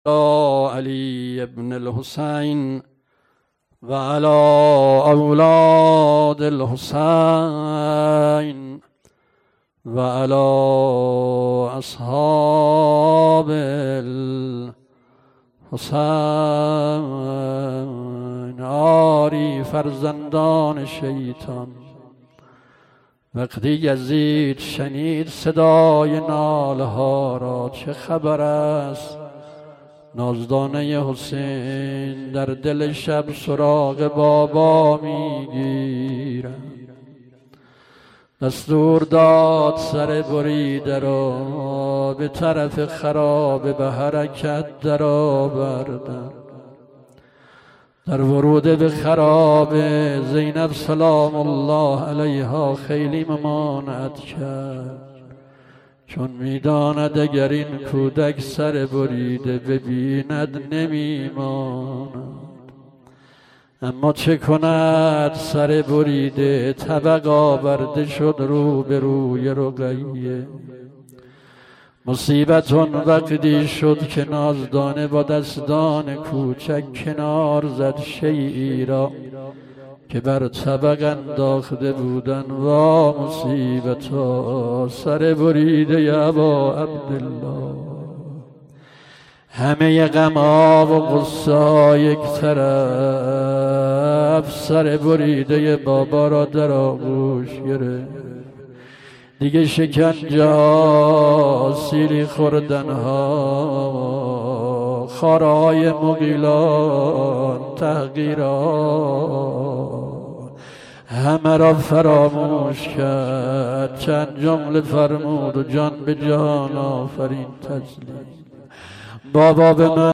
علی ابن الحسین و علی اولاد الحسین و علی اصحاب الحسین. آری فرزندان شیطان. وقتی یزید شنید صدای ناله ها را، چه خبر است؟ نازدانه حسین در دل شب سراغ بابا میگیرد. دستور داد سر بریده را به طرف خرابه به حرکت در آوردند. در ورود به خرابه زینب سلام الله علیها خیلی ممانعت کرد، چون میداند اگر این کودک سر بریده ببیند نمیماند. اما چه کند، سر بریده طبق آورده شد رو به روی رقیه. مصیبت اون وقتی شد که نازدانه با دستان کوچک کنار زد شیئی را که بر طبق انداخته بودن. وا مصیبتا، سر بریده ابا عبدالله. همه غم‌ها و غصه یک طرف، سر بریده بابا را در آغوش گرفت. دیگه شکنجه ها، سیلی خوردن ها، خارهای مغیلان، تحقیرات، همه را فراموش کرد. چند جمله فرمود و جان به جان آفرین تسلیم. بابا به من